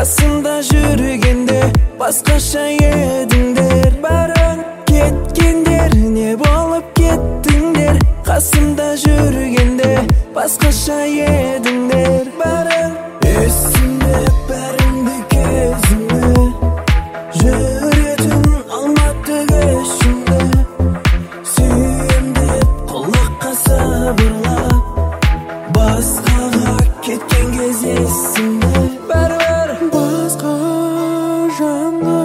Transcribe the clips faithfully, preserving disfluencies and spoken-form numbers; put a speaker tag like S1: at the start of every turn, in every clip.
S1: Қасымда жүргенде басқаша едіңдер. Барың кеткендер, не болып кеттіңдер? Қасымда жүргенде басқаша едіңдер. Барың есімде бәріңді кезімде, жүретін алматы кешімде. Сүйем деп құлаққа сыбырлап, басқаға кеткен кез есімде. Бәрібір басқа жанға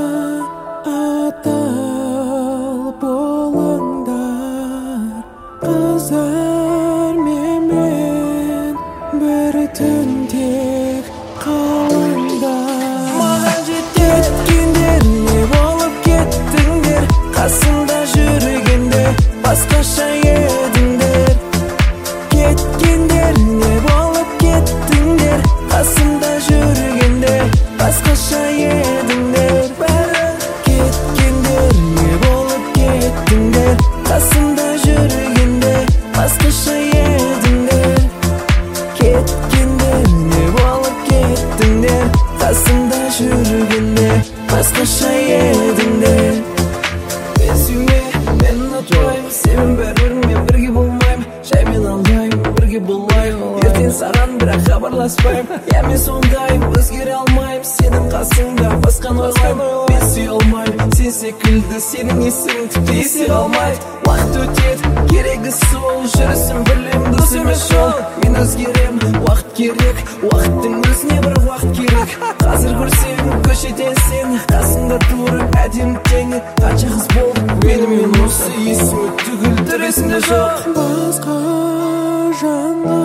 S1: адал болыңдар. Қыздар менімен бір түн тек қалыңдар. Маған жеткендер, не болып кеттіңдер? Қасымда жүргенде басқаша едіңдер. Кеткендер, не болып кеттіңдер? Қасымда жүргенде басқаша едіңдер. Бәрі кеткендер, не болып кеттіңдер? Қасымда жүргенде басқаша едіңдер. Кеткендер, не болып кеттіңдер? Қасымда жүргенде басқаша едіңдер. Мен сүйме, мен ұнатпаймын, сенің бәрібірмен бірге болмаймын. Жаймен алдаймын, бірге болмаймын. Ертең саған бірақ хабарласпаймын. Я мен сондаймын, өзгере алмаймын. Сенің қасыңда басқаны ойлаймын. Мен сүйе алмаймын, сен секілді, сенің есігің тіпті есе қалмайды. Уақыт өтеді, керегі сол, жүрісім білем, дос емес жол. Мен өзгерем, уақыт керек, уақыттың өзіне бір уақыт керек. Қазір көрсем көшеден сен, қасыңда тұрып әдемі теңі. Қанша қыз болды менімен, осы есімі түгіл түресінде жоқ.
S2: Басқа жанға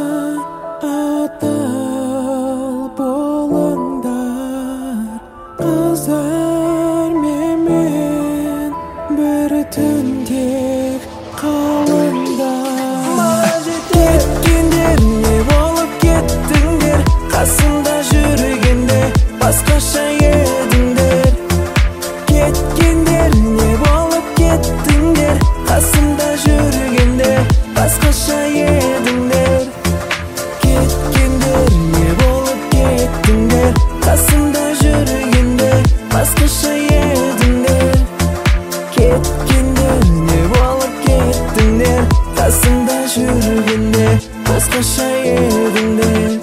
S2: адал болыңдар. Қыздар менімен бір түн тек қалыңдар.
S1: Маған жеткендер, не болып кеттіңдер? Қасымда жүргенде басқаша едіңдер. Кеткендер, не болып кеттіңдер? Қасымда жүргенде басқаша едіңдер. Кеткендер, не болып кеттіңдер? Қасымда жүргенде басқаша едіңдер. Кеткендер, не болып кеттіңдер? Қасымда жүргенде басқаша едіңдер.